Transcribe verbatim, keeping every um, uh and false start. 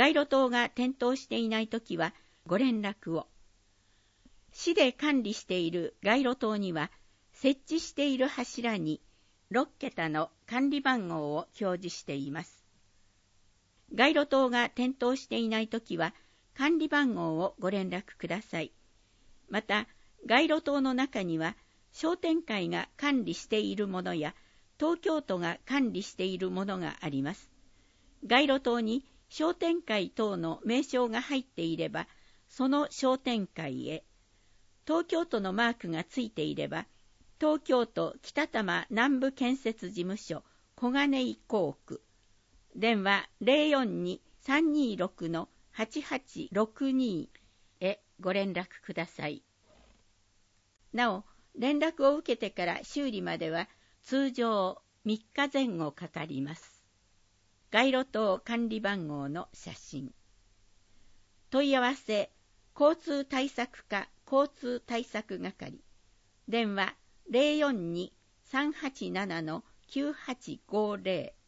街路灯が点灯していないときはご連絡を。市で管理している街路灯には、設置している柱にろっけたの管理番号を表示しています。街路灯が点灯していないときは、管理番号をご連絡ください。また、街路灯の中には、商店会が管理しているものや、東京都が管理しているものがあります。街路灯に商店会等の名称が入っていれば、その商店会へ。東京都のマークがついていれば、東京都北多摩南部建設事務所小金井工区。電話 ゼロよんに さんにろく はちはちろくに へご連絡ください。なお、連絡を受けてから修理までは通常みっかぜん後かかります。街路灯管理番号の写真。問い合わせ、交通対策課交通対策係。電話 ゼロよんに さんはちなな きゅうはちごゼロ